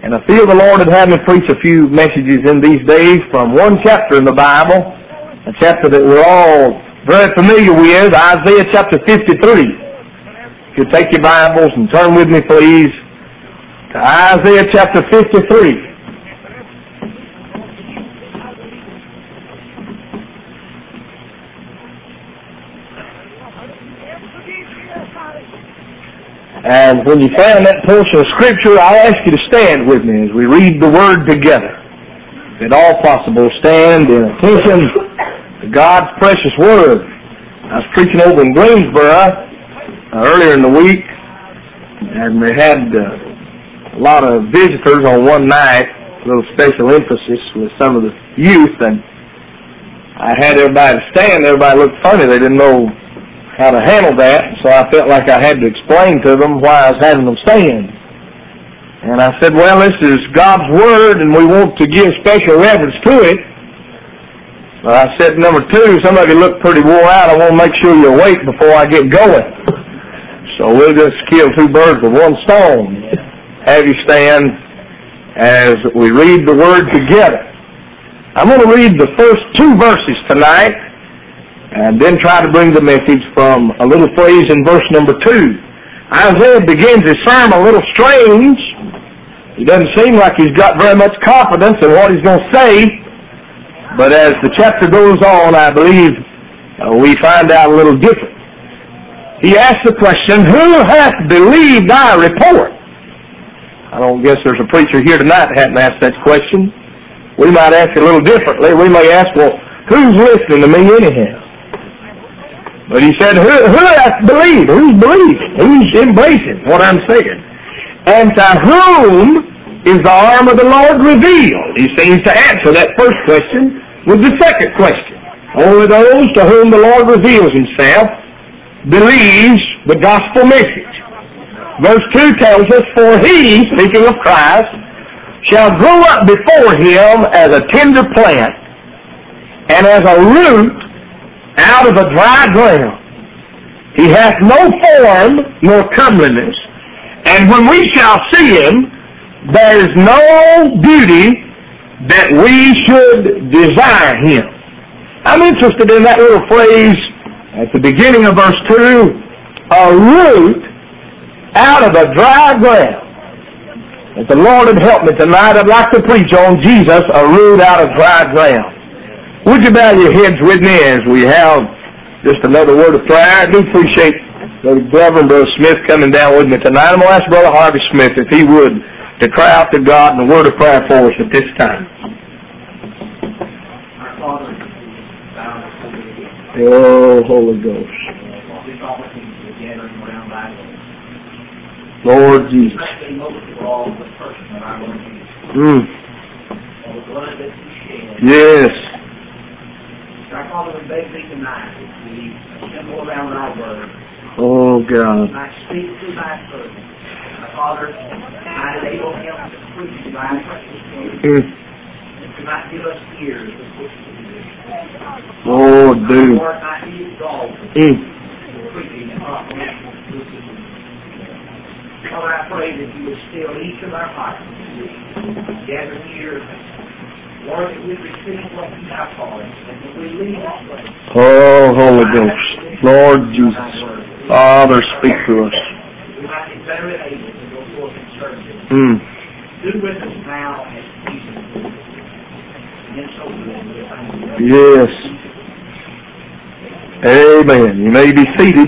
And I feel the Lord would have me preach a few messages in these days from one chapter in the Bible, a chapter that we're all very familiar with, Isaiah chapter 53. If you take your Bibles and turn with me, please, to Isaiah chapter 53. And when you find that portion of Scripture, I ask you to stand with me as we read the Word together. If at all possible, stand in attention to God's precious Word. I was preaching over in Greensboro earlier in the week, and we had a lot of visitors on one night, a little special emphasis with some of the youth, and I had everybody stand. Everybody looked funny. They didn't know how to handle that, so I felt like I had to explain to them why I was having them stand. And I said, well, this is God's Word, and we want to give special reverence to it. But I said, number two, some of you look pretty wore out. I want to make sure you're awake before I get going. So we'll just kill two birds with one stone. Have you stand as we read the Word together. I'm going to read the first two verses tonight, and then try to bring the message from a little phrase in verse number 2. Isaiah begins his sermon a little strange. He doesn't seem like he's got very much confidence in what he's going to say. But as the chapter goes on, I believe we find out a little different. He asks the question, who hath believed thy report? I don't guess there's a preacher here tonight that hasn't asked that question. We might ask it a little differently. We may ask, well, who's listening to me anyhow? But he said, who hath believed? Who's believing? Who's embracing what I'm saying? And to whom is the arm of the Lord revealed? He seems to answer that first question with the second question. Only those to whom the Lord reveals himself believes the gospel message. Verse 2 tells us, for he, speaking of Christ, shall grow up before him as a tender plant and as a root out of a dry ground. He hath no form nor comeliness, and when we shall see him, there is no beauty that we should desire him. I'm interested in that little phrase at the beginning of verse 2, a root out of a dry ground. If the Lord would help me tonight, I'd like to preach on Jesus, a root out of dry ground. Would you bow your heads with me as we have just another word of prayer? I do appreciate Brother Glover and Brother Smith coming down with me tonight. I'm going to ask Brother Harvey Smith if he would to cry out to God in a word of prayer for us at this time. Oh, Holy Ghost. Lord Jesus. Yes. Our Father, we beg thee tonight as we assemble around thy word. Oh, God. You might speak to thy servant. Our Father, might enable him to preach thy precious word. That you might give us ears to listen to this. Oh, dude. Our Lord might be exalted in preaching and proclamation of this. Father, I pray that you would still each of our hearts gather here. Lord, that we receive what you have for us, and that we leave this place. Oh, Holy Ghost. Lord Jesus. Father, speak to us. We might be better able to go forth and serve you. Do with us now as Jesus did. And so good. Yes. Amen. You may be seated.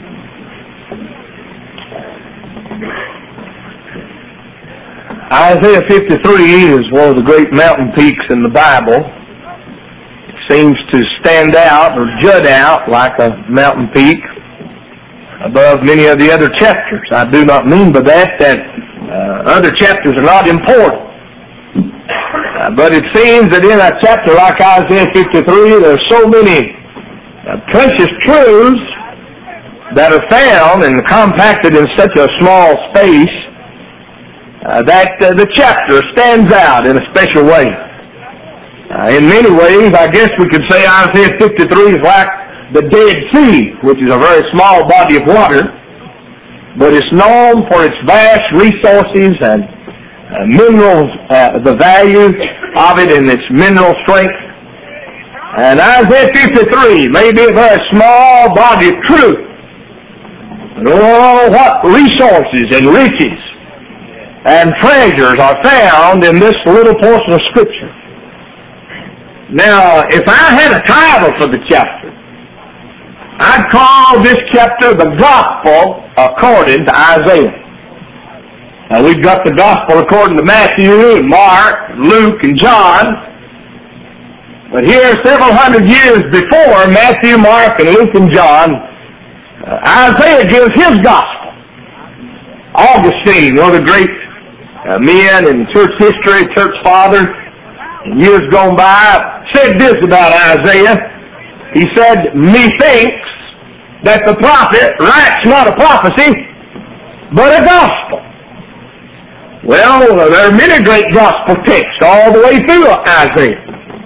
Isaiah 53 is one of the great mountain peaks in the Bible. It seems to stand out or jut out like a mountain peak above many of the other chapters. I do not mean by that other chapters are not important. But it seems that in a chapter like Isaiah 53, there are so many precious truths that are found and compacted in such a small space that the chapter stands out in a special way. In many ways, I guess we could say Isaiah 53 is like the Dead Sea, which is a very small body of water, but it's known for its vast resources and minerals, the value of it and its mineral strength. And Isaiah 53 may be a very small body of truth. But oh, what resources and riches and treasures are found in this little portion of Scripture. Now, if I had a title for the chapter, I'd call this chapter the Gospel according to Isaiah. Now, we've got the Gospel according to Matthew and Mark, Luke, and John. But here, several hundred years before Matthew, Mark, and Luke, and John, Isaiah gives his Gospel. Augustine, one of the great men in church history, church fathers, in years gone by, said this about Isaiah. He said, "Methinks that the prophet writes not a prophecy, but a gospel." Well, there are many great gospel texts all the way through Isaiah.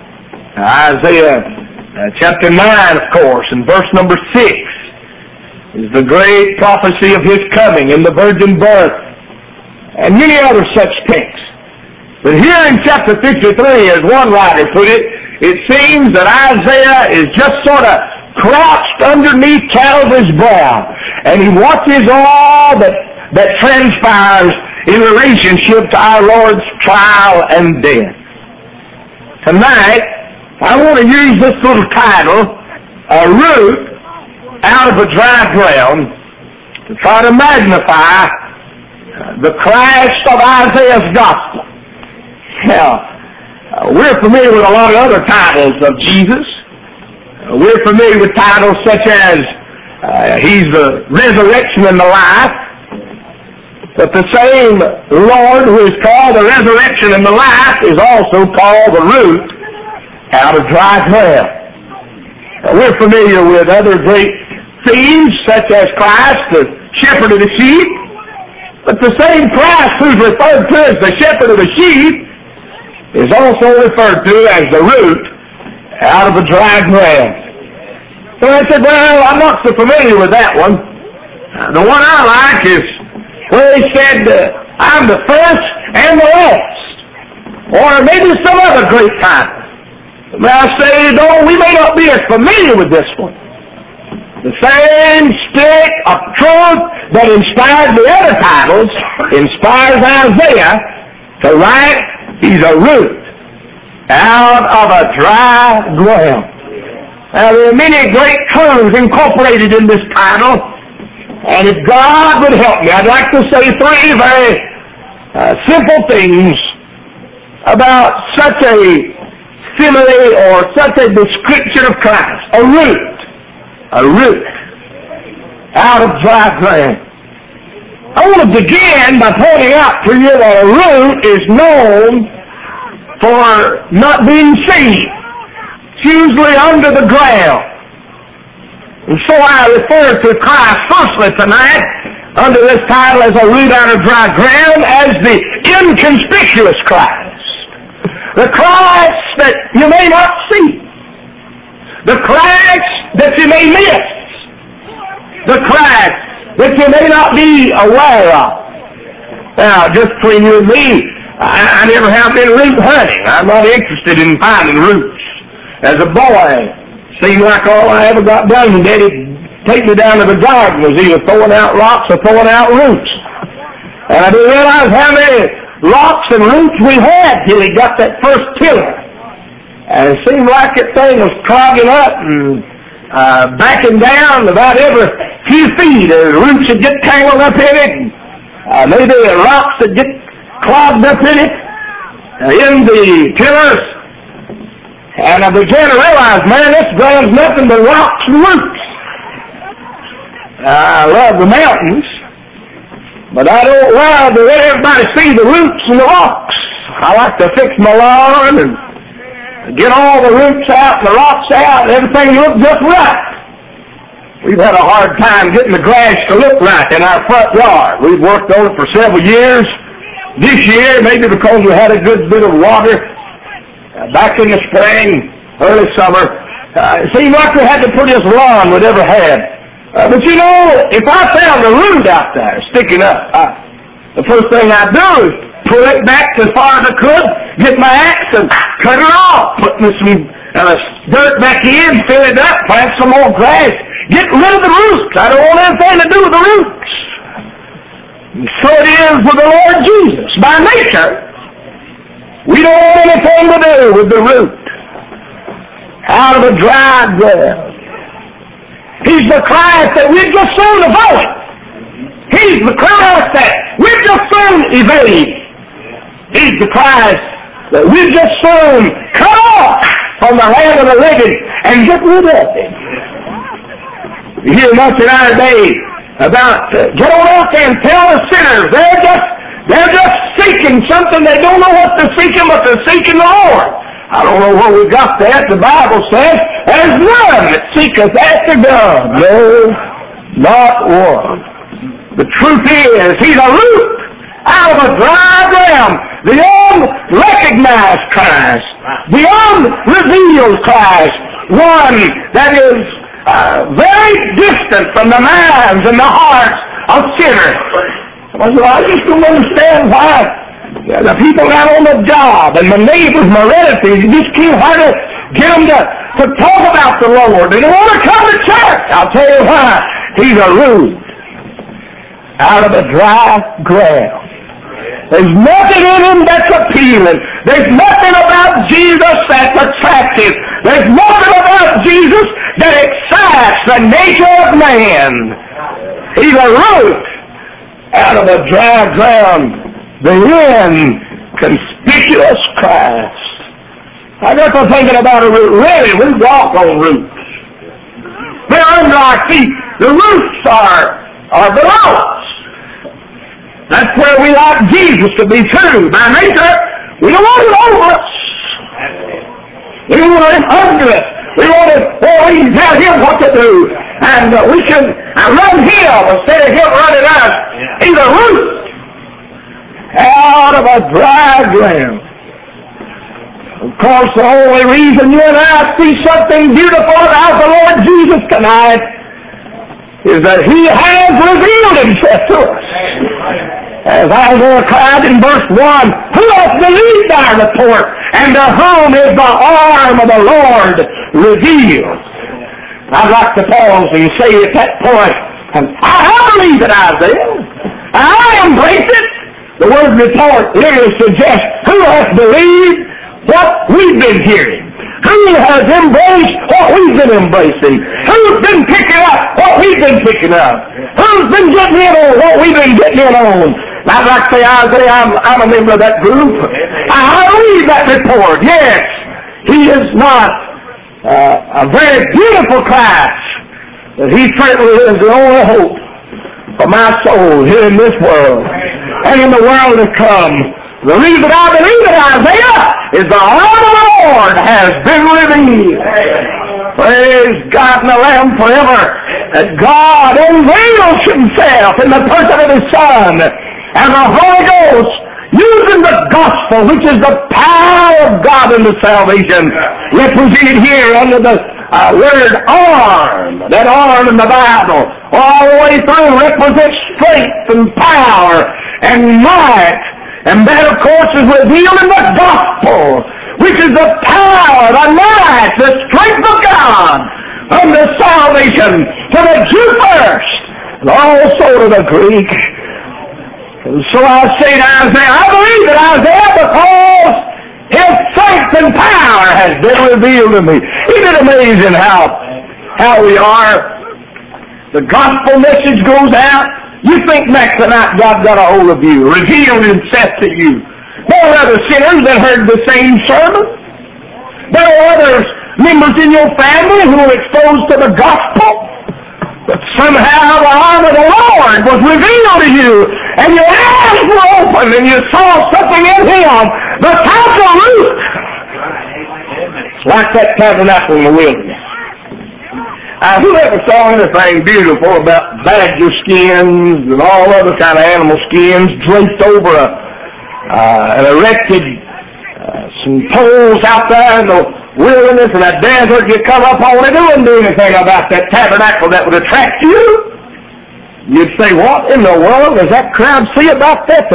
Isaiah chapter 9, of course, and verse number 6 is the great prophecy of his coming and the virgin birth, and many other such texts. But here in chapter 53, as one writer put it, it seems that Isaiah is just sort of crouched underneath Calvary's brow, and he watches all that transpires in relationship to our Lord's trial and death. Tonight, I want to use this little title, "A Root Out of a Dry Ground," to try to magnify the Christ of Isaiah's Gospel. Now, we're familiar with a lot of other titles of Jesus. We're familiar with titles such as He's the resurrection and the life. But the same Lord who is called the resurrection and the life is also called the root out of dry ground. We're familiar with other great themes such as Christ, the shepherd of the sheep. But the same Christ who's referred to as the shepherd of the sheep is also referred to as the root out of a dry ground. So I said, well, I'm not so familiar with that one. The one I like is where he said, I'm the first and the last. Or maybe some other great title. But I say, no, we may not be as familiar with this one. The same stick of truth that inspired the other titles inspires Isaiah to write, he's a root out of a dry ground. Now, there are many great truths incorporated in this title, and if God would help me, I'd like to say three very simple things about such a simile or such a description of Christ. A root out of dry ground. I want to begin by pointing out to you that a root is known for not being seen. It's usually under the ground. And so I refer to Christ firstly tonight under this title as a root out of dry ground as the inconspicuous Christ. The Christ that you may not see. The Christ that you may miss. The Christ that you may not be aware of. Now, just between you and me, I never have been root hunting. I'm not interested in finding roots. As a boy, it seemed like all I ever got done when Daddy take me down to the garden was either throwing out rocks or throwing out roots. And I didn't realize how many rocks and roots we had till he got that first tiller. And it seemed like that thing was clogging up and backing down about every few feet. The roots would get tangled up in it, and maybe the rocks would get clogged up in it, in the tillers. And I began to realize, man, this ground's nothing but rocks and roots. I love the mountains, but I don't love to let everybody see the roots and the rocks. I like to fix my lawn and get all the roots out and the rocks out and everything look just right. We've had a hard time getting the grass to look right in our front yard. We've worked on it for several years. This year, maybe because we had a good bit of water back in the spring, early summer, it seemed like we had the prettiest lawn we'd ever had. But you know, if I found a root out there sticking up, the first thing I'd do is pull it back as far as I could, get my axe and cut it off, put some dirt back in, fill it up, plant some more grass, get rid of the roots. I don't want anything to do with the roots. And so it is with the Lord Jesus. By nature, we don't want anything to do with the root. Out of a dry ground. He's the Christ that we've just soon avoid. He's the Christ that we've just soon evade. He's the Christ that we've just soon cut off from the hand of the living and get rid of him. You hear much in our day about get on out there and tell the sinners they're just seeking something. They don't know what they're seeking, but they're seeking the Lord. I don't know where we got that. The Bible says, there's none that seeketh after God. No, not one. The truth is, he's a root out of a dry ground. The unrecognized Christ. The unrevealed Christ. One that is very distant from the minds and the hearts of sinners. Well, I just don't understand why the people out on the job and my neighbors, my relatives, you just can't hardly get them to talk about the Lord. They don't want to come to church. I'll tell you why. He's a root out of a dry ground. There's nothing in him that's appealing. There's nothing about Jesus that's attractive. There's nothing about Jesus that excites the nature of man. He's a root out of a dry ground. The inconspicuous Christ. I got to thinking about a root. Really, we walk on roots. They're under our feet. The roots are below us. That's where we like Jesus to be too. By nature, we don't want it over us. We want him under us. We want it, we can tell him what to do. And we can run him instead of him running us. He's a root out of a dry ground. Of course, the only reason you and I see something beautiful about the Lord Jesus tonight is that he has revealed himself to us. As Isaiah cried in verse 1, who hath believed our report, and to whom is the arm of the Lord revealed? I'd like to pause and say at that point, I believe it, Isaiah. I embrace it. The word report literally suggests who has believed what we've been hearing. Who has embraced what we've been embracing? Who's been picking up what we've been picking up? Who's been getting in on what we've been getting in on? I'd like to say, Isaiah, I'm a member of that group. I believe that report. Yes, he is not a very beautiful Christ, but he certainly is the only hope for my soul here in this world and in the world to come. The reason I believe it, Isaiah, is the arm of the Lord has been revealed. Praise God and the Lamb forever, that God unveils himself in the person of his Son, and the Holy Ghost, using the gospel, which is the power of God unto salvation, represented here under the word arm. That arm in the Bible, all the way through, represents strength and power and might. And that, of course, is revealed in the gospel, which is the power, the might, the strength of God unto salvation to the Jew first, and also to the Greek. And so I say to Isaiah, I believe it, Isaiah, because his strength and power has been revealed to me. Isn't it amazing how we are? The gospel message goes out. You think next tonight God got a hold of you, revealed himself to you. There are other sinners that heard the same sermon. There are other members in your family who were exposed to the gospel. But somehow the arm of the Lord was revealed to you, and your eyes were opened, and you saw something in him, the type of root. Like that tabernacle in the wilderness. Who ever saw anything beautiful about badger skins and all other kind of animal skins draped over and erected some poles out there in the wilderness and a desert? You come up on it, it wouldn't do anything about that tabernacle that would attract you. You'd say, what in the world does that crowd see about that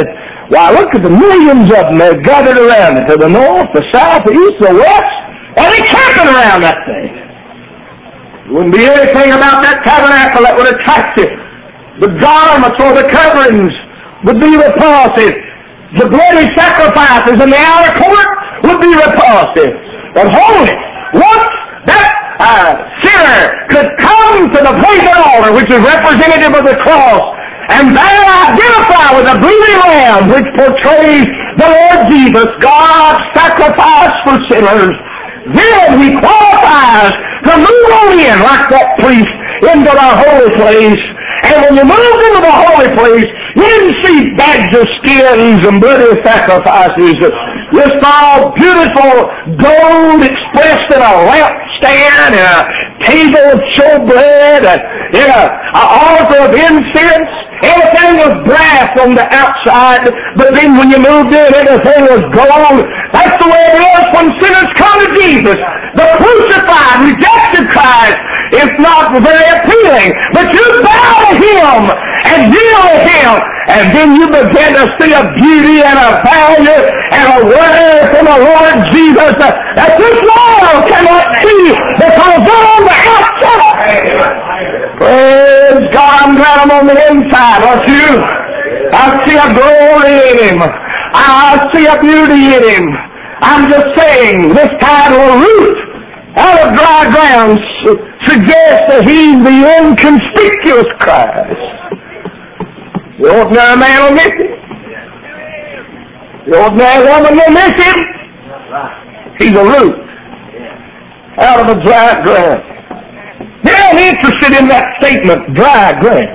Why, look at the millions of them that are gathered around it, to the north, the south, the east, the west, and they're camping around that thing. There wouldn't be anything about that tabernacle that would attract it. The garments or the coverings would be repulsive. The bloody sacrifices in the outer court would be repulsive. But holy, once that sinner could come to the place of the altar, which is representative of the cross, and there identify with the bleeding lamb, which portrays the Lord Jesus, God's sacrifice for sinners, then he qualifies to move on in, like that priest, into the holy place. And when you moved into the holy place, you didn't see bags of skins and bloody sacrifices. You saw beautiful gold expressed in a lampstand, and a table of showbread, and an altar of incense. Everything was brass on the outside, but then when you moved in, everything was gold. That's the way it is when sinners come to Jesus. The crucified, rejected Christ is not very appealing, but you bow to Him and deal with Him, and then you begin to see a beauty and a value and a word from the Lord Jesus that this world cannot see, because they're on the outside. Praise God, I'm glad I'm on the inside, aren't you? I see a glory in Him. I see a beauty in Him. I'm just saying, this title, Root out of dry ground, suggests that He's the inconspicuous Christ. The ordinary man will miss Him. The ordinary woman will miss Him. He's a root out of a dry ground. They're interested in that statement, dry ground.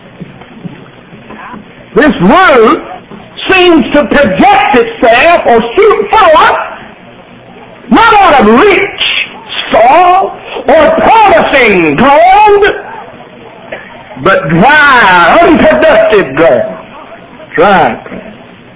This root seems to project itself or shoot forth not out of rich soil or promising ground, but dry, unproductive ground. Dry ground.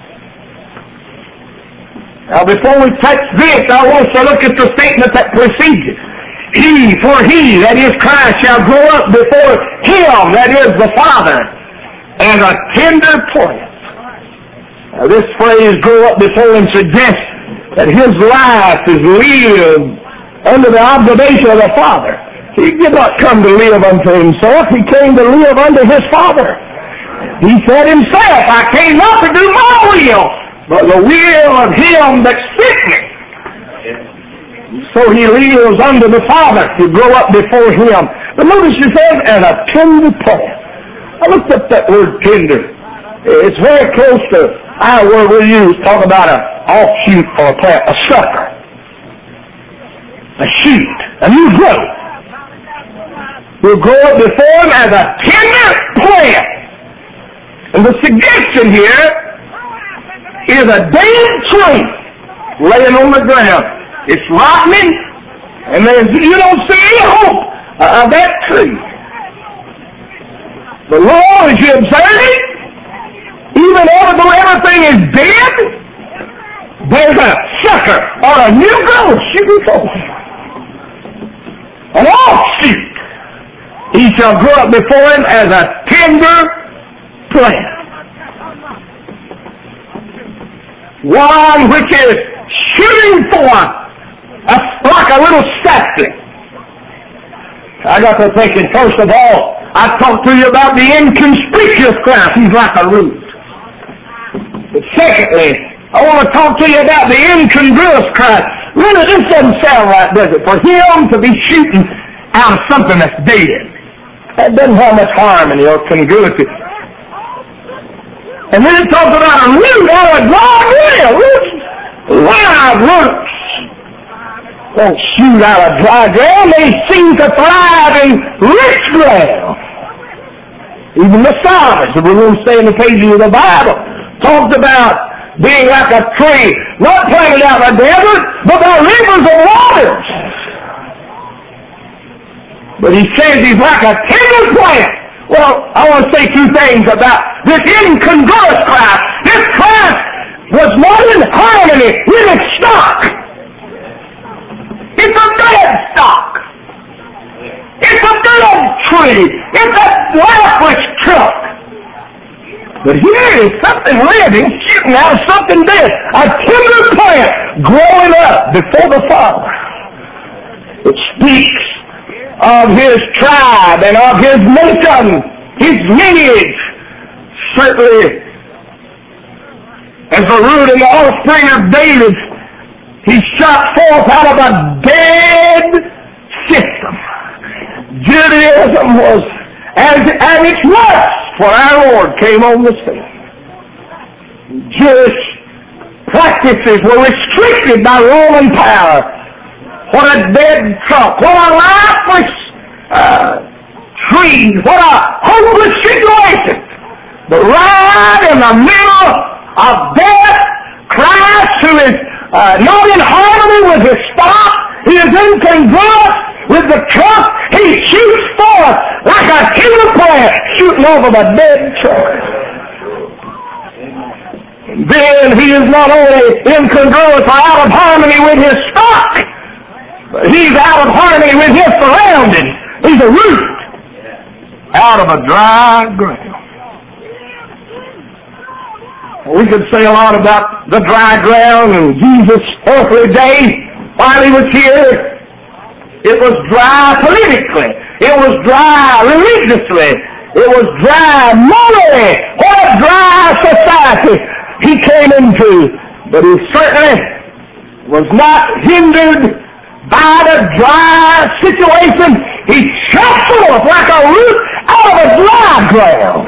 Now before we touch this, I want us to look at the statement that precedes it. He, that is Christ, shall grow up before Him, that is the Father, as a tender plant. Now this phrase, grow up before Him, suggests that His life is lived under the observation of the Father. He did not come to live unto Himself. He came to live unto His Father. He said Himself, I came not to do my will, but the will of Him that sent me. So He lives under the Father to grow up before Him. But notice He says, as a tender plant. I looked up that word tender. It's very close to our word we use, talk about an offshoot or a plant, a sucker, a shoot, a new growth. We'll grow up before Him as a tender plant. And the suggestion here is a dead tree laying on the ground. It's rotting, and you don't see any hope of that tree. The Lord, as you observe it, even though everything is dead, there's a sucker or a new growth shooting forth. An offshoot. He shall grow up before Him as a tender plant. One which is shooting forth like a little sapling. I got to thinking, first of all, I talked to you about the inconspicuous Christ. He's like a root. But secondly, I want to talk to you about the incongruous Christ. Really, this doesn't sound right, does it? For Him to be shooting out of something that's dead. That doesn't have much harmony or congruity. And then it talks about a root out of dry ground. Live roots don't shoot out of dry ground. They seem to thrive in rich ground. Even the psalmist, if we're going to stay in the pages of the Bible, talks about being like a tree, not planted out in the desert, but by rivers of waters. But he says he's like a tender plant. Well, I want to say two things about this incongruous Christ. This Christ was not in harmony with its stock. It's a dead stock. It's a dead tree. It's a lifeless truck. But here is something living shooting out of something dead. A tender plant growing up before the Father. It speaks of His tribe and of His nation, His lineage. Certainly, as the root and the offspring of David, He shot forth out of a dead system. Judaism was at its worst when our Lord came on the scene. Jewish practices were restricted by Roman power. What a dead trunk. What a lifeless tree. What a hopeless situation. But right in the middle of death, Christ, who is not in harmony with His stock, He is incongruous with the trunk, He shoots forth like a tender plant shooting over the dead trunk. Then He is not only incongruous or out of harmony with His stock, but He's out of harmony with His surroundings. He's a root out of a dry ground. We could say a lot about the dry ground in Jesus' earthly day while He was here. It was dry politically. It was dry religiously. It was dry morally. What a dry society He came into. But He certainly was not hindered by the dry situation. He shot forth like a root out of a dry ground.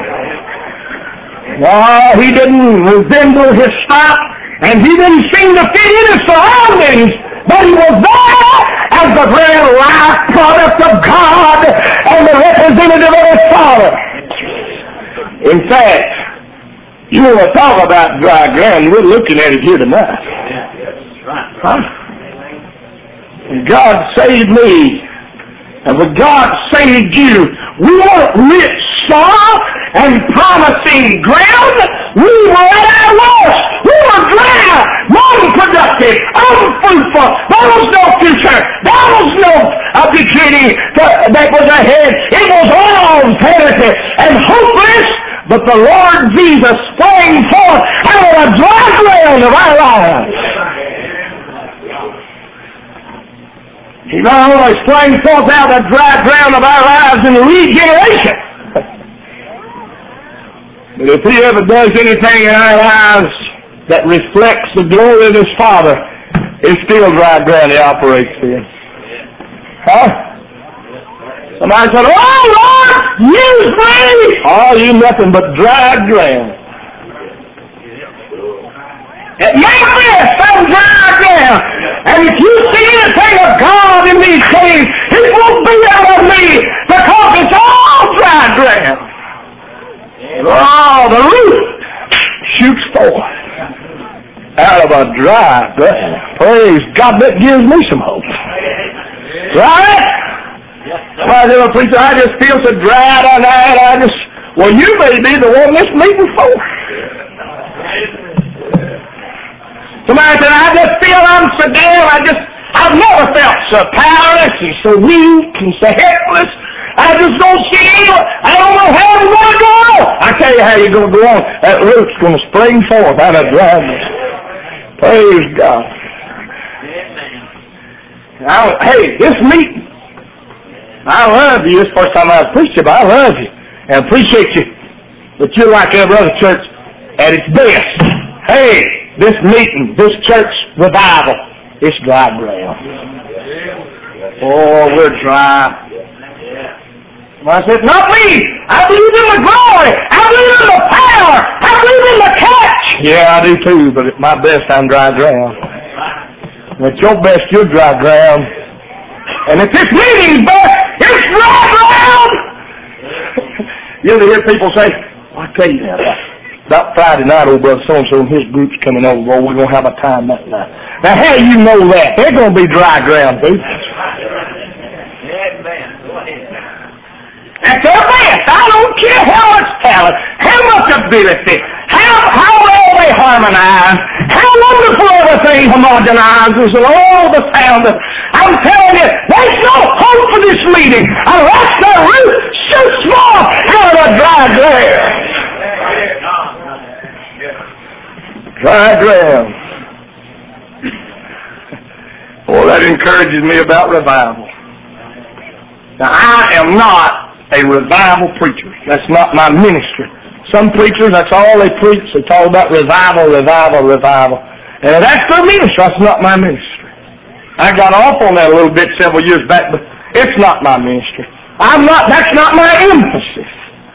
No, He didn't resemble His stock, and He didn't seem to fit in His surroundings, but He was there as the very life product of God and the representative of His Father. In fact, you want to talk about dry ground, we're looking at it here tonight. Huh? And God saved me, and when God saved you, we weren't rich soil and promising ground. We were at our worst. We were dry, non-productive, unfruitful. There was no future. There was no beginning that was ahead. It was all vanity and hopeless. But the Lord Jesus sprang forth out of the dry ground of our lives. He not only sprang forth out of the dry ground of our lives in regeneration, but if He ever does anything in our lives that reflects the glory of His Father, it's still dry ground He operates in. Huh? Somebody said, "Oh Lord, use me!" Oh, you nothing but dry ground. It may be some dry ground. And if you see anything of God in these days, it won't be out of me, because it's all dry ground. Oh, the root shoots forth out of a dry ground. Praise God, that gives me some hope. Right? Somebody said, "Well, preacher, I just feel so dry tonight. Well, you may be the one this meeting for." Somebody said, "I just feel I'm so down. I've never felt so powerless and so weak and so helpless. I just don't see it. I don't know how I'm going to go on." I tell you how you're going to go on. That root's going to spring forth out of dryness. Praise God. Now, hey, this meeting, I love you. This is the first time I've preached you, but I love you and appreciate you. But you're like every other church at its best. Hey, this meeting, this church revival, it's dry ground. Oh, we're dry. I said, "Not me. I believe in the glory. I believe in the power. I believe in the catch." Yeah, I do too, but at my best, I'm dry ground. And at your best, you're dry ground. And at this meeting's best, it's dry ground. You ever hear people say, "I tell you now, about Friday night, old brother so-and-so and his group's coming over. Oh, we're going to have a time that night." Now, how do you know that? They're going to be dry ground, dude. At their best, I don't care how much talent, how much ability, how well they harmonize, how wonderful everything homogenizes and all the sound. I'm telling you, there's no hope for this meeting unless the root shoots forth out of the dry ground. Dry ground. Boy, that encourages me about revival. Now, I am not a revival preacher. That's not my ministry. Some preachers, that's all they preach. They talk about revival, revival, revival. And that's their ministry. That's not my ministry. I got off on that a little bit several years back, but it's not my ministry. That's not my emphasis.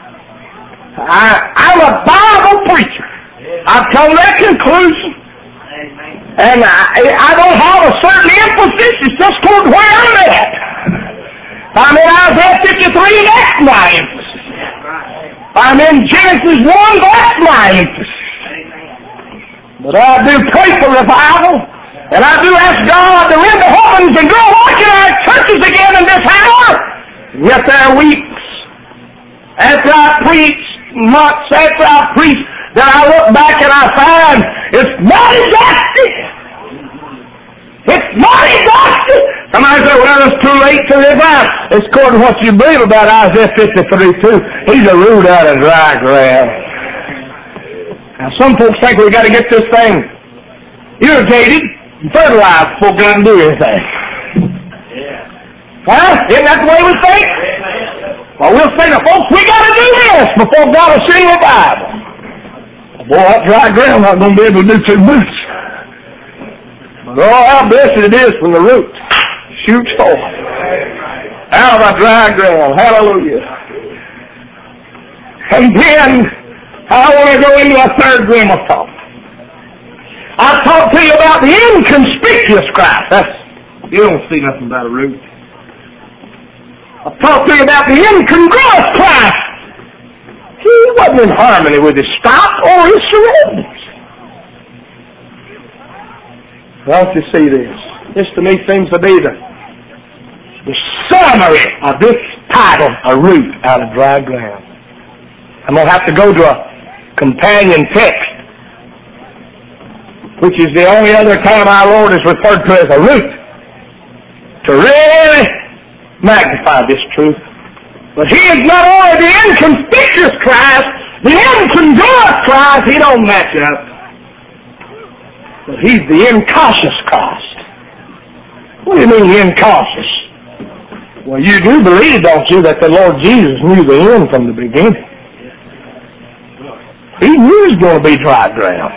I'm a Bible preacher. I've come to that conclusion. And I don't have a certain emphasis. It's just toward where I'm at. I'm in Isaiah 53, that's my emphasis. I'm in Genesis 1, that's my emphasis. But I do pray for revival, and I do ask God to rend the heavens and grow like in our churches again in this hour. And yet there are weeks after I preach, months after I preach, that I look back and I find it's mighty dusty. It's mighty dusty. Somebody said, well, it's too late to revive. It's according to what you believe about Isaiah 53 too. He's a root out of dry ground. Now some folks think we've got to get this thing irrigated and fertilized before God can do anything. Huh? Isn't that the way we think? Well, we'll say to folks, we got to do this before God will send revival. Boy, that dry ground not going to be able to do too much. But oh, how blessed it is when the root shoots forth out of a dry ground. Hallelujah. And then I want to go into a third realm of thought. I'll talk to you about the inconspicuous Christ. You don't see nothing about a root. I'll talk to you about the incongruous Christ. He wasn't in harmony with his stock or his surroundings. Don't you see this? This to me seems to be the summary of this title, A Root Out of Dry Ground. I'm going to have to go to a companion text, which is the only other time our Lord is referred to as a root, to really magnify this truth. But he is not only the inconspicuous Christ, the incongruous Christ, he don't match up. But he's the incautious Christ. What do you mean incautious? Well, you do believe, don't you, that the Lord Jesus knew the end from the beginning. He knew it was going to be dry ground.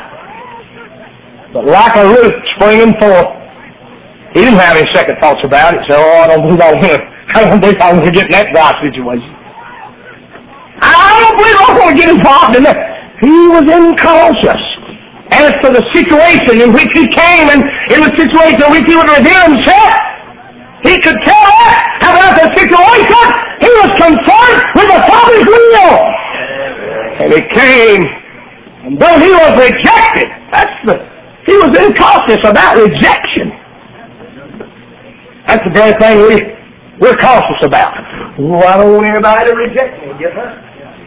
But like a root springing forth, he didn't have any second thoughts about it. So, I don't believe I'm going to get in that dry situation. I don't believe I'm going to get involved in that. He was incautious as to the situation in which he came and in the situation in which he would reveal himself. He could tell us about the situation. He was concerned with the Father's will. And he came, and though he was rejected, he was incautious about rejection. That's the very thing we're cautious about. Oh, I don't want anybody to reject me. Get hurt.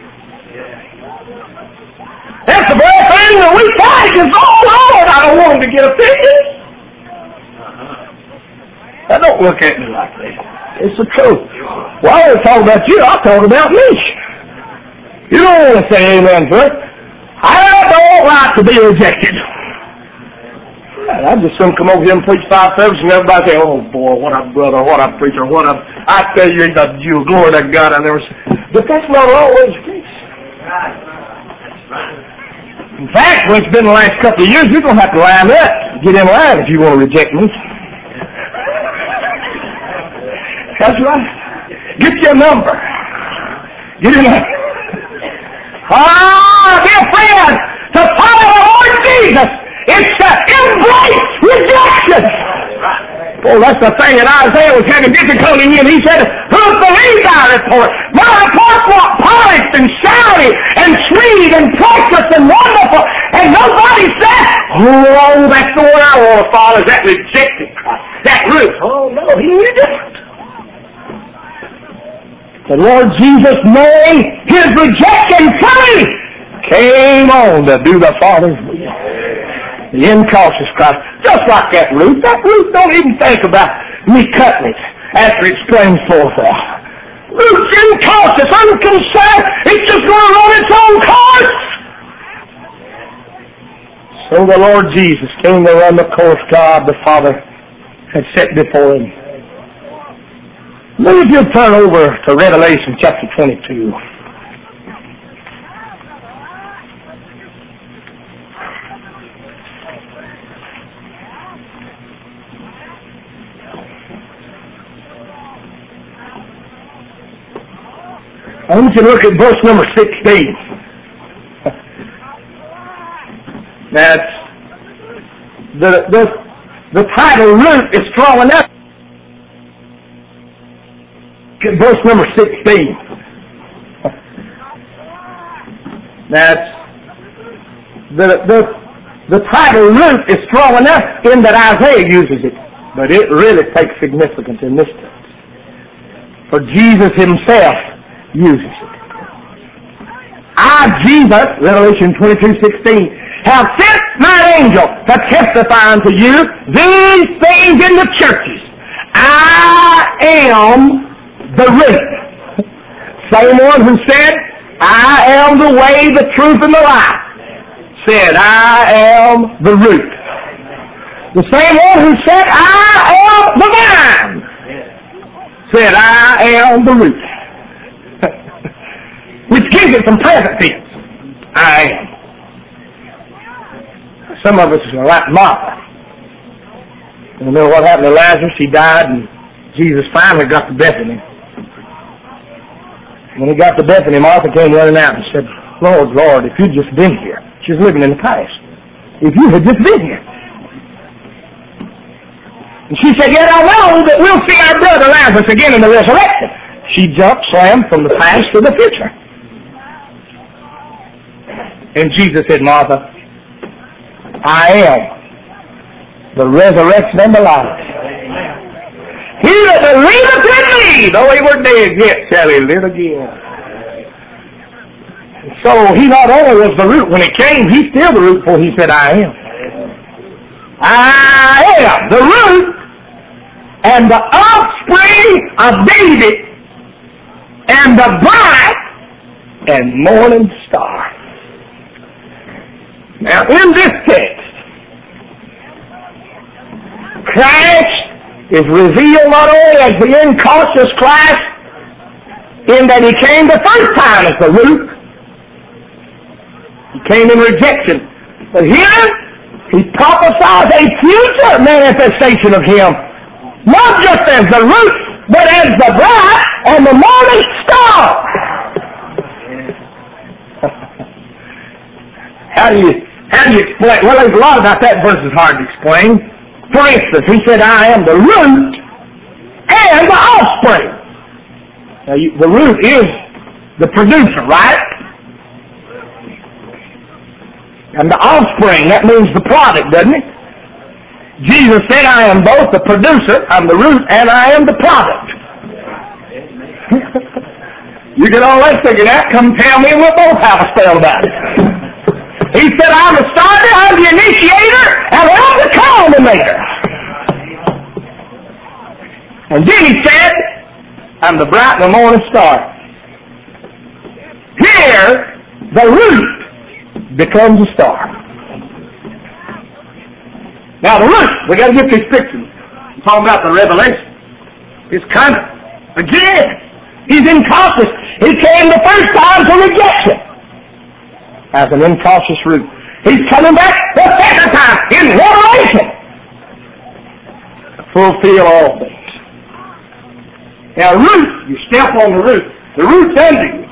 That's the very thing that we fight is, oh Lord, I don't want him to get offended. Now don't look at me like that. It's the truth. Well, I don't talk about you, I'll talk about me. You don't want to say amen to it. I don't like to be rejected. I just couldn't come over here and preach 5 services and everybody say, oh boy, what a brother, what a preacher, I tell you, he's a Jew, glory to God, I never said. But that's not always the case. In fact, when it's been the last couple of years, you're going to have to line up, get in line if you want to reject me. That's right. Get your number. Get in line. Be a friend to follow the Lord Jesus. It's to embrace rejection. Well, that's the thing that Isaiah was having difficulty in. He said, who believed our report? My report was polished and shiny and sweet and precious and wonderful. And nobody said, oh, that's the one I want to follow, is that rejected Christ, that root. Oh, no, he knew different. The Lord Jesus made his rejection free, came on to do the Father's will. The incautious Christ, just like that root. That root don't even think about me cutting it after it springs forth. Roots incautious, unconcerned. It's just going to run its own course. So the Lord Jesus came to run the course God the Father had set before him. Maybe if you'll turn over to Revelation chapter 22. I want you to look at verse number 16. That's the title root is strong enough. Look at verse number 16. That's the title root is strong enough in that Isaiah uses it, but it really takes significance in this text. For Jesus himself uses it. I, Jesus, Revelation 22:16, have sent my angel to testify unto you these things in the churches. I am the root. Same one who said, I am the way, the truth, and the life, said, I am the root. The same one who said, I am the vine, said, I am the root. Which gives it some present tense. I am. Some of us are like Martha. You know what happened to Lazarus? He died, and Jesus finally got to Bethany. When he got to Bethany, Martha came running out and said, Lord, Lord, if you'd just been here. She's living in the past. If you had just been here. And she said, yet I know that we'll see our brother Lazarus again in the resurrection. She jumped, slammed from the past to the future. And Jesus said, Martha, I am the resurrection and the life. He that believeth in me, though he were dead, yet shall he live again. So he not only was the root when he came, he's still the root, for he said, I am. I am the root and the offspring of David and the bright and morning star. Now, in this text, Christ is revealed not only as the incautious Christ, in that he came the first time as the root. He came in rejection. But here, he prophesies a future manifestation of him, not just as the root, but as the bright and the morning star. How do you explain? Well, there's a lot about that verse is hard to explain. For instance, he said, I am the root and the offspring. Now, the root is the producer, right? And the offspring, that means the product, doesn't it? Jesus said, I am both the producer, I'm the root, and I am the product. You can always figure that. Come tell me, and we'll both have a spell about it. He said, I'm the starter, I'm the initiator, and I'm the culminator. And then he said, I'm the bright and the morning star. Here, the root becomes a star. Now the root, we got to get this picture. I'm talking about the revelation. It's kind of, again, he's incautious. He came the first time to rejection as an incautious root. He's coming back the second time in revelation to fulfill all things. Now root, you step on the root. The root's under you.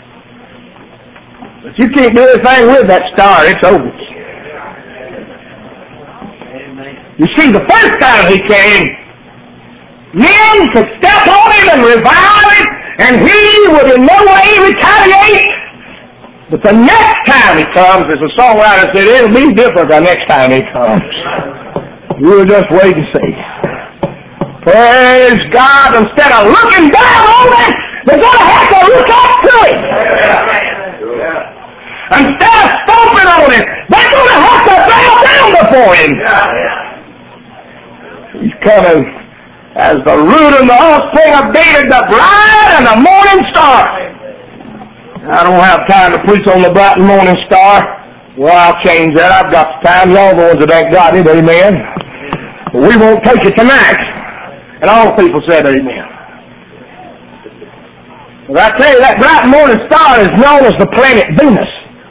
But you can't do anything with that star. It's over. You see, the first time he came, men could step on him and revile him, and he would in no way retaliate. But the next time he comes, as the songwriter said, it'll be different the next time he comes. We'll just wait and see. Praise God. Instead of looking down on it, they're going to have to look up to it. Instead of stomping on it, they're going to have to bow down before him. He's coming as the root and the offspring of David, the bride and the morning star. I don't have time to preach on the bright and morning star. Well, I'll change that. I've got the time. Y'all the ones that ain't got it, amen. But we won't take it tonight. And all the people said amen. But I tell you, that bright and morning star is known as the planet Venus.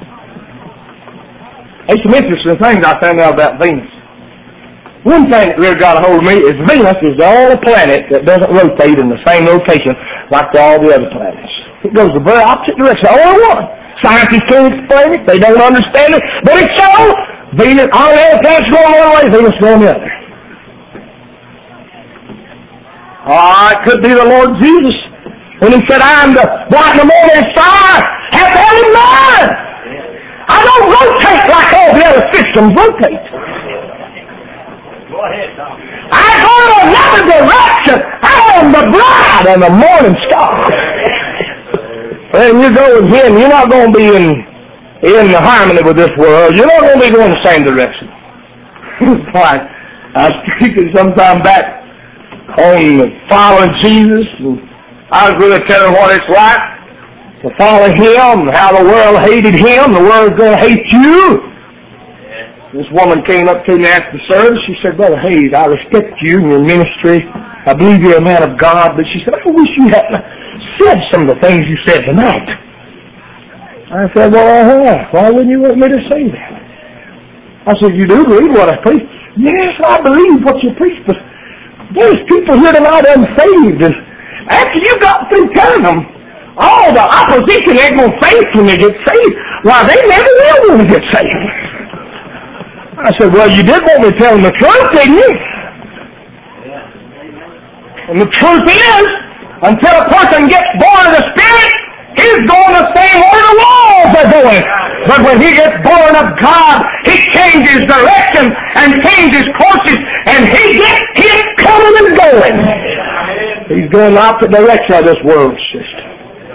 There's some interesting things I found out about Venus. One thing that really got a hold of me is Venus is the only planet that doesn't rotate in the same rotation like all the other planets. It goes the very opposite direction. The only one. Scientists can't explain it. They don't understand it. But it's so. Venus, all the other planets going one way, Venus going the other. It could be the Lord Jesus. When he said, I am the bright and the morning star, have that in mind. I don't rotate like all the other systems rotate. Go ahead, Tom. I go in another direction. I am the bride and the morning star. When you go with him, you're not going to be in harmony with this world. You're not going to be going the same direction. Like, I was speaking sometime back on following Jesus, and I was really telling what it's like to follow him, how the world hated him, the world's going to hate you. This woman came up to me after the service. She said, Brother Hayes, I respect you and your ministry. I believe you're a man of God. But she said, I wish you hadn't said some of the things you said tonight. I said, well, why wouldn't you want me to say that? I said, you do believe what I preach? Yes, I believe what you preach, but there's people here tonight unsaved. And after you got through telling them all the opposition they're going to face when they get saved, why, they never will want to get saved. I said, well, you did want me to tell them the truth, didn't you? And the truth is, until a person gets born of the Spirit, he's going the same way the walls are going. But when he gets born of God, he changes direction and changes courses, and he gets his coming and going. He's going the opposite direction of this world system.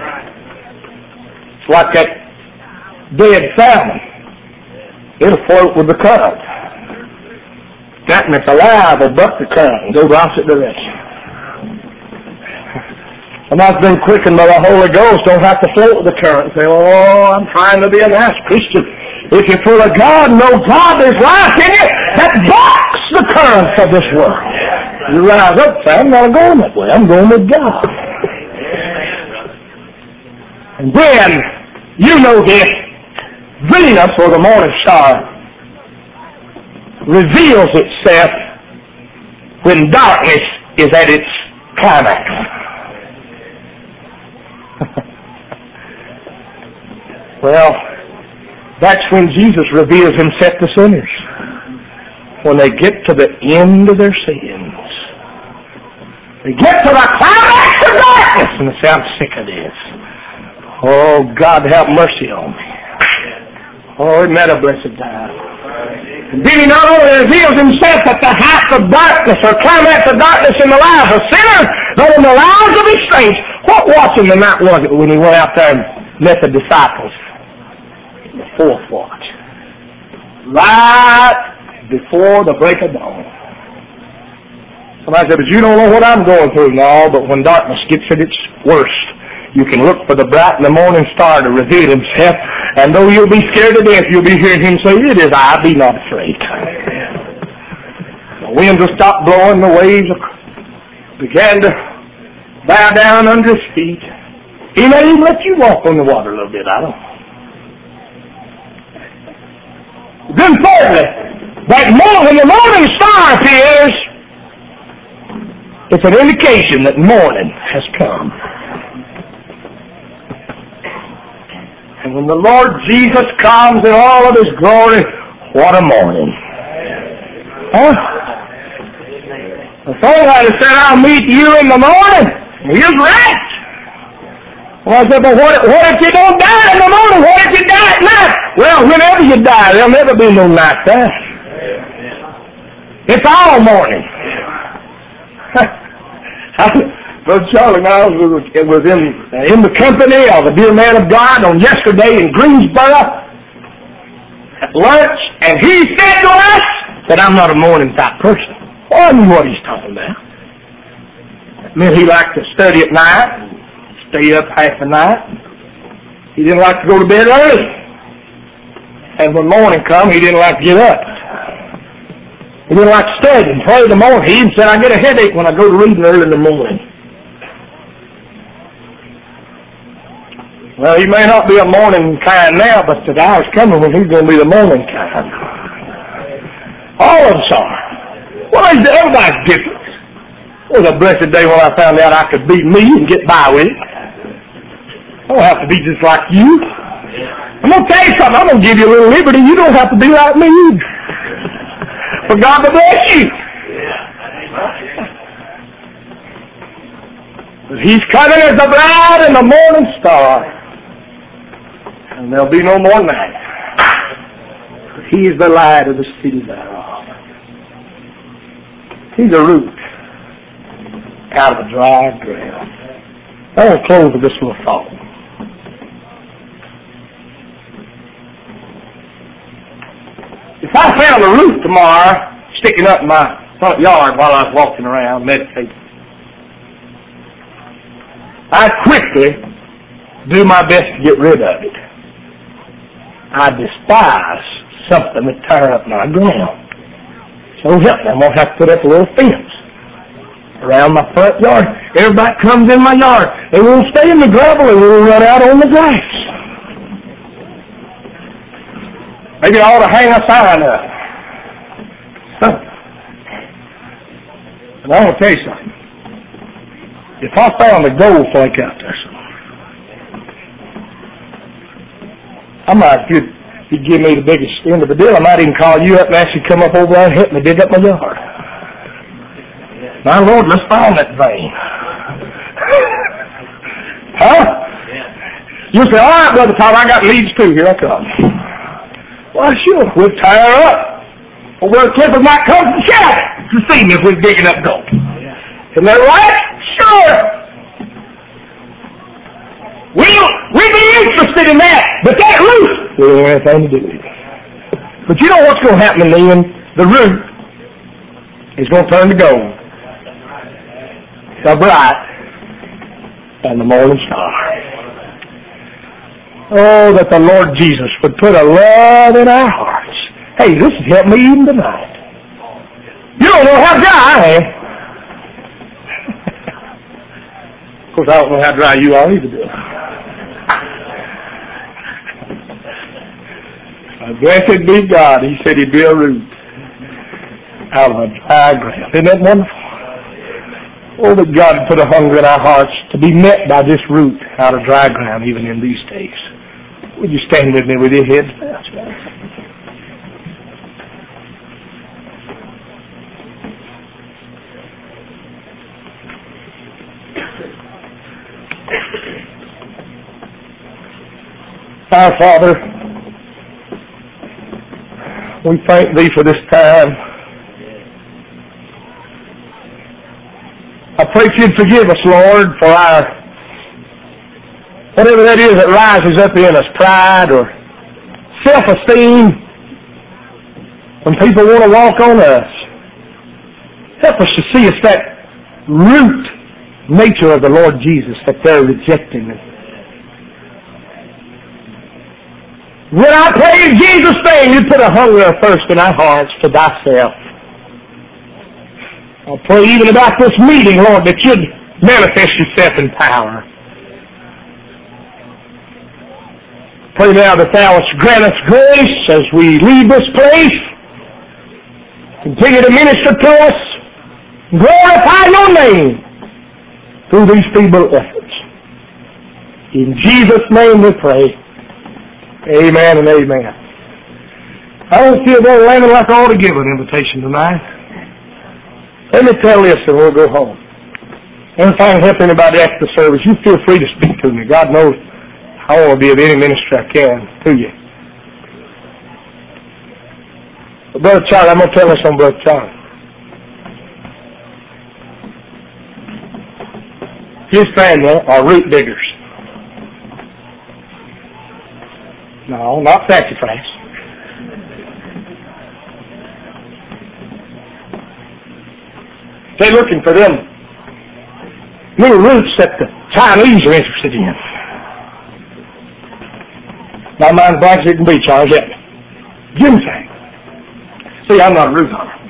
It's like that dead salmon. It'll float with the current. That and it's alive will buck the current and go the opposite direction. And I've been quickened by the Holy Ghost. Don't have to float with the current and say, oh, I'm trying to be a nice Christian. If you're full of God, know God, there's life in you that bucks the currents of this world. You rise up, say, I'm not going that way. I'm going with God. And then, you know this, Venus, or the morning star, reveals itself when darkness is at its climax. Well, that's when Jesus reveals himself to sinners. When they get to the end of their sins. They get to the climax of darkness and they say, I'm sick of this. Oh, God, have mercy on me. Oh, isn't that a blessed time? And then he not only reveals himself at the height of darkness or climax of darkness in the lives of sinners, but in the lives of his saints. What watching the night was it when he went out there and met the disciples? The fourth watch. Right before the break of dawn. Somebody said, but you don't know what I'm going through. No, but when darkness gets at its worst, you can look for the bright and the morning star to reveal himself. And though you'll be scared to death, you'll be hearing him say, it is I, be not afraid. The winds will stop blowing, the waves began to bow down under his feet. He may even let you walk on the water a little bit, I don't know. Then thirdly, when the morning star appears, it's an indication that morning has come. And when the Lord Jesus comes in all of his glory, what a morning. Huh? The songwriter said, I'll meet you in the morning. He was right. Well, I said, but what if you don't die in the morning? What if you die at night? Well, whenever you die, there'll never be no night there. It's all morning. Brother Charlie and I was in the company of a dear man of God on yesterday in Greensboro at lunch, and he said to us that I'm not a morning type person. Well, I knew what he's talking about. meant he liked to study at night, stay up half the night. He didn't like to go to bed early. And when morning come, he didn't like to get up. He didn't like to study and pray in the morning. He even said, I get a headache when I go to reading early in the morning. Well, he may not be a morning kind now, but the hour's coming when he's going to be the morning kind. All of us are. Well, everybody's different. It was a blessed day when I found out I could be me and get by with it. I don't have to be just like you. I'm going to tell you something. I'm going to give you a little liberty. You don't have to be like me either. For God to bless you. But he's coming as the bride and the morning star. And there'll be no more night. For he is the light of the city thereof. He's a root out of the dry ground. I want to close with this little thought. If I found a root tomorrow sticking up in my front yard while I was walking around meditating, I'd quickly do my best to get rid of it. I despise something that tear up my ground. So help me, I'm going to have to put up a little fence around my front yard. Everybody comes in my yard. They won't stay in the gravel. They will run out on the grass. Maybe I ought to hang a sign up. And I want to tell you something. If I found a gold flake out there somewhere, I might, if you'd give me the biggest end of the deal, I might even call you up and ask you to come up over there and help me dig up my yard. My Lord, let's find that vein. Huh? You say, all right, Brother Tom, I got leads too. Here I come. Well, sure, we'll tie her up. Or where Clifford might come from Shannon to see me if we're digging up gold. Isn't that right? Sure. We'd be interested in that. But that root, we don't have anything to do with it. But you know what's going to happen in the end? The root is going to turn to gold. The bright and the morning star. Oh, that the Lord Jesus would put a love in our hearts. Hey, this has helped me even tonight. You don't know how dry I am. Of course, I don't know how dry you are either, do I? Blessed be God. He said he'd be a root out of a dry ground. Isn't that wonderful? Oh, that God put a hunger in our hearts to be met by this root out of dry ground even in these days. Would you stand with me with your heads bowed? Our Father, we thank Thee for this time. I pray that You'd forgive us, Lord, for our whatever that is that rises up in us, pride or self-esteem, when people want to walk on us. Help us to see us that root nature of the Lord Jesus that they're rejecting. When I pray in Jesus' name, You put a hunger and thirst in our hearts for Thyself. I pray even about this meeting, Lord, that You'd manifest Yourself in power. Pray now that Thou wouldst grant us grace as we leave this place. Continue to minister to us. Glorify Your name through these feeble efforts. In Jesus' name we pray. Amen and amen. I don't feel Brother Landon like I ought to give an invitation tonight. Let me tell this and we'll go home. And if I can help anybody after the service, you feel free to speak to me. God knows I want to be of any ministry I can to you. But Brother Charlie, I'm going to tell this on Brother Charlie. His family are root diggers. No, not sacrifice. They're looking for them little roots that the Chinese are interested in. My mind's blank as it can be, Charles. Help me. Ginseng. See, I'm not a root hunter.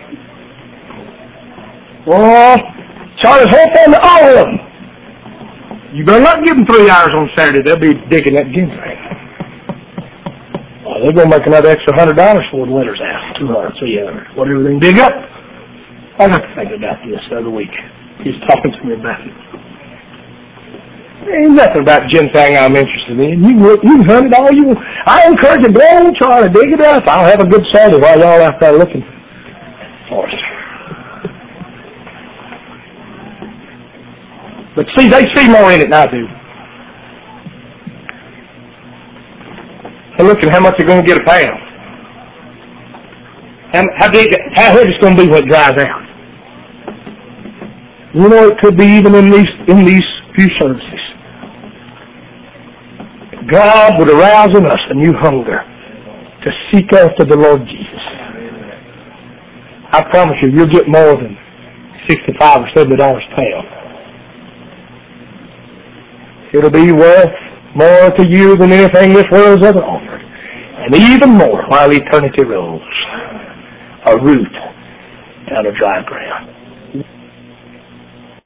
Well, Charlie's hope on all of them. You better not give them 3 hours on Saturday. They'll be digging that ginseng. Well, they're going to make another extra $100 for the winter's out. 200, 300, whatever they can dig up. I got to think about this the other week. He's talking to me about it. There ain't nothing about ginseng I'm interested in. You can hunt it all you want. I encourage you, go on, Charlie, dig it up. I'll have a good Saturday while y'all out there looking for it. But see, they see more in it than I do. They're looking at how much they're going to get a pound. How heavy it's going to be when it dries out. You know, it could be even in these few services. God would arouse in us a new hunger to seek after the Lord Jesus. I promise you, you'll get more than $65 or $70 a pound. It'll be worth more to you than anything this world has ever offered. And even more while eternity rolls. A root out of dry ground.